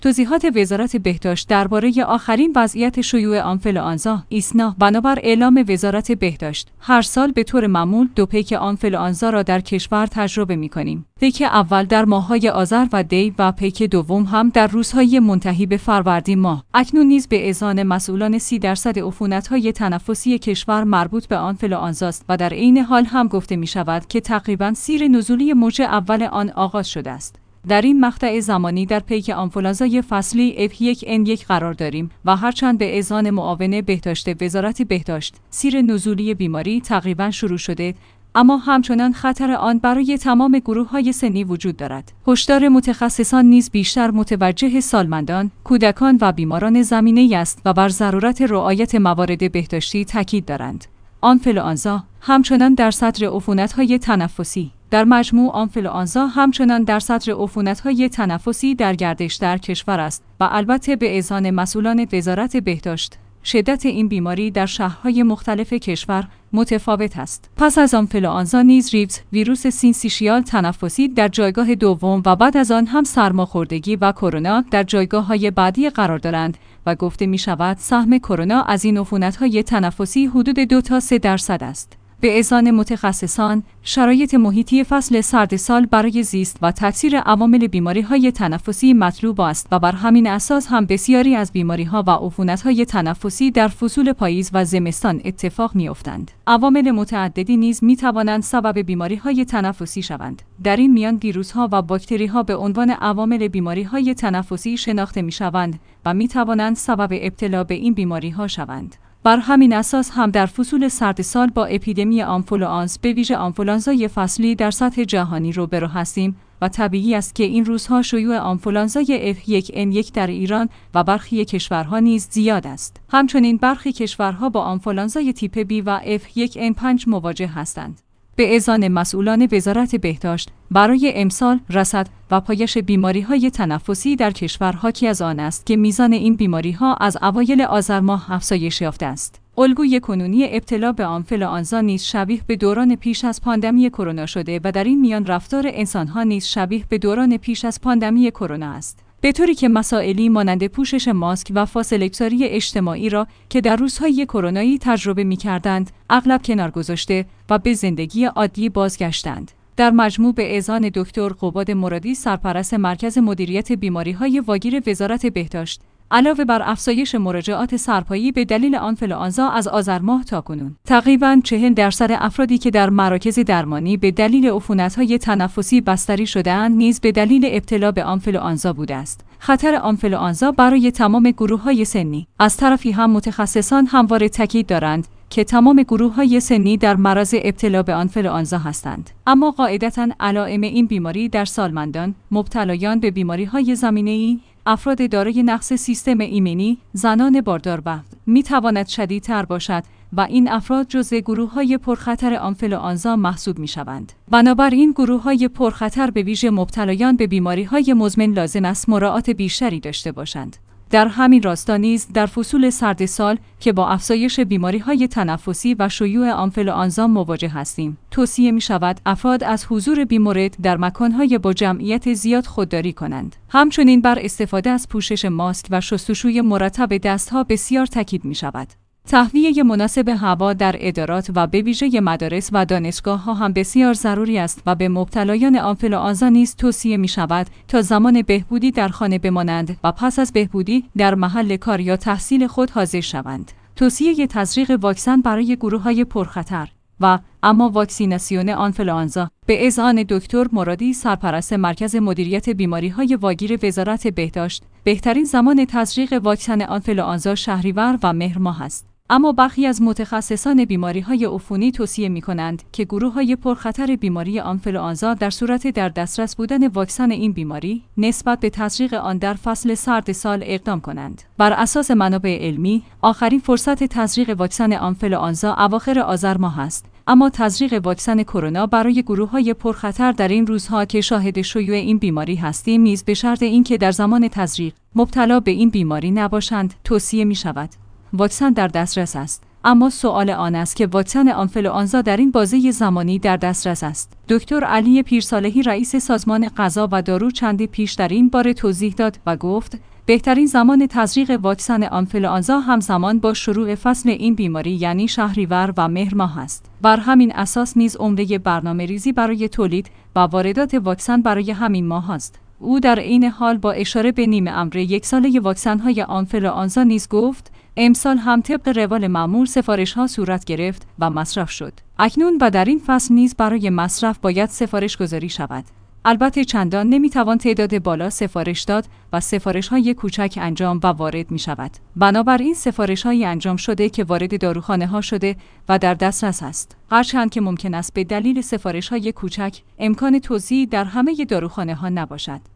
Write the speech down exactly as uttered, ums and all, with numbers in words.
توضیحات وزارت بهداشت درباره آخرین وضعیت شیوع آنفلوانزا ایسنا. بنابر اعلام وزارت بهداشت، هر سال به طور معمول دو پیک آنفلوانزا را در کشور تجربه می‌کنیم. پیک اول در ماه‌های آذر و دی و پیک دوم هم در روزهای منتهی به فروردین ماه. اکنون نیز به اذعان مسئولان سی درصد عفونت‌های تنفسی کشور مربوط به آنفلوانزاست و در عین حال هم گفته می‌شود که تقریباً سیر نزولی موج اول آن آغاز شده است. در این مقطع زمانی در پیک آنفولانزای فصلی اف یک ان یک قرار داریم و هرچند به اذعان معاون بهداشت وزارت بهداشت سیر نزولی بیماری تقریبا شروع شده، اما همچنان خطر آن برای تمام گروه‌های سنی وجود دارد. هشدار متخصصان نیز بیشتر متوجه سالمندان، کودکان و بیماران زمینه‌ای است و بر ضرورت رعایت موارد بهداشتی تاکید دارند. آنفلوانزا همچنان در صدر عفونت‌های تنفسی. در مجموع آنفلوانزا همچنان در صدر عفونت‌های تنفسی در گردش در کشور است و البته به اذعان مسئولان وزارت بهداشت شدت این بیماری در شهرهای مختلف کشور متفاوت است. پس از آنفلوانزا نیز ریوز ویروس سینسیشیال تنفسی در جایگاه دوم و بعد از آن هم سرماخوردگی و کرونا در جایگاه‌های بعدی قرار دارند و گفته می شود سهم کرونا از این عفونت‌های تنفسی حدود دو تا سه درصد است. به اذعان متخصصان، شرایط محیطی فصل سرد سال برای زیست و تاثیر عوامل بیماری‌های تنفسی مطلوب است و بر همین اساس هم بسیاری از بیماری‌ها و عفونت‌های تنفسی در فصول پاییز و زمستان اتفاق می‌افتند. عوامل متعددی نیز می‌توانند سبب بیماری‌های تنفسی شوند. در این میان ویروس‌ها و باکتری‌ها به عنوان عوامل بیماری‌های تنفسی شناخته می‌شوند و می‌توانند سبب ابتلا به این بیماری‌ها شوند. بر همین اساس هم در فصول سرد سال با اپیدمی آنفلوانزا به ویژه آنفلوانزای فصلی در سطح جهانی روبرو هستیم و طبیعی است که این روزها شیوع آنفلوانزای اف یک ان یک در ایران و برخی کشورها نیز زیاد است. همچنین برخی کشورها با آنفلوانزای تیپ بی و اف یک ان پنج مواجه هستند. به اذعان مسئولان وزارت بهداشت، برای امسال رصد و پایش بیماری‌های تنفسی در کشور حاکی از آن است که میزان این بیماری‌ها از اوایل آذر ماه افزایش یافته است. الگوی کنونی ابتلا به آنفلوانزا نیز شبیه به دوران پیش از پاندمی کرونا شده و در این میان رفتار انسان‌ها نیز شبیه به دوران پیش از پاندمی کرونا است. به طوری که مسائلی مانند پوشش ماسک و فاصله‌گذاری اجتماعی را که در روزهای کرونایی تجربه می‌کردند، اغلب کنار گذاشته و به زندگی عادی بازگشتند. در مجموع به اذعان دکتر قباد مرادی سرپرست مرکز مدیریت بیماری‌های واگیر وزارت بهداشت، علاوه بر افزایش مراجعات سرپایی به دلیل آنفلوانزا از آذر ماه تاکنون، تقریباً چهل درصد افرادی که در مراکز درمانی به دلیل عفونت‌های تنفسی بستری شده‌اند نیز به دلیل ابتلا به آنفلوانزا بوده است. خطر آنفلوانزا برای تمام گروه‌های سنی. از طرفی هم متخصصان همواره تاکید دارند که تمام گروه‌های سنی در معرض ابتلا به آنفلوانزا هستند. اما قاعدتاً علائم این بیماری در سالمندان، مبتلایان به بیماری‌های زمینه‌ای، افراد دارای نقص سیستم ایمنی، زنان باردار و می‌تواند شدیدتر باشد و این افراد جزو گروه‌های پرخطر آنفلوانزا محسوب می‌شوند. بنابراین گروه‌های پرخطر به ویژه مبتلایان به بیماری‌های مزمن لازم است مراعات بیشتری داشته باشند. در همین راستا نیز در فصول سرد سال که با افزایش بیماری‌های تنفسی و شیوع آنفلوانزا مواجه هستیم، توصیه می‌شود افراد از حضور بیمورد در مکان‌های با جمعیت زیاد خودداری کنند. همچنین بر استفاده از پوشش ماسک و شستشوی مرتب دست‌ها بسیار تاکید می‌شود. تهویه مناسب هوا در ادارات و به ویژه مدارس و دانشگاه‌ها هم بسیار ضروری است و به مبتلایان آنفلوانزا نیز توصیه می‌شود تا زمان بهبودی در خانه بمانند و پس از بهبودی در محل کار یا تحصیل خود حاضر شوند. توصیه تزریق واکسن برای گروه‌های پرخطر و اما واکسیناسیون آنفلوانزا به اذعان دکتر مرادی سرپرست مرکز مدیریت بیماری‌های واگیر وزارت بهداشت، بهترین زمان تزریق واکسن آنفلوانزا شهریور و مهر ماه است. اما برخی از متخصصان بیماری‌های عفونی توصیه می‌کنند که گروه‌های پرخطر بیماری آنفلوانزا در صورت در دسترس بودن واکسن این بیماری نسبت به تزریق آن در فصل سرد سال اقدام کنند. بر اساس منابع علمی، آخرین فرصت تزریق واکسن آنفلوانزا اواخر آذر ماه است. اما تزریق واکسن کرونا برای گروه‌های پرخطر در این روزها که شاهد شیوع این بیماری هستیم نیز به شرط اینکه در زمان تزریق مبتلا به این بیماری نباشند توصیه می‌شود. واکسن در دسترس است، اما سوال آن است که واکسن آنفلوانزا در این بازه زمانی در دسترس است. دکتر علی پیرصالحی رئیس سازمان غذا و دارو چندی پیش در این باره توضیح داد و گفت بهترین زمان تزریق واکسن آنفلوآنزا همزمان با شروع فصل این بیماری یعنی شهریور و مهر ماه است. بر همین اساس نیز عمده برنامه‌ریزی برای تولید و واردات واکسن برای همین ماه است. او در عین حال با اشاره به نیمه عمر یک ساله واکسن‌های آنفلوآنزا نیز گفت: امسال هم طبق روال معمول سفارش‌ها صورت گرفت و مصرف شد. اکنون و در این فصل نیز برای مصرف باید سفارش گذاری شود. البته چندان نمیتوان تعداد بالا سفارش داد و سفارش‌های کوچک انجام و وارد می‌شود. بنابراین سفارش‌های انجام شده که وارد داروخانه‌ها شده و در دسترس است. هرچند که ممکن است به دلیل سفارش‌های کوچک امکان توزیع در همه داروخانه‌ها نباشد.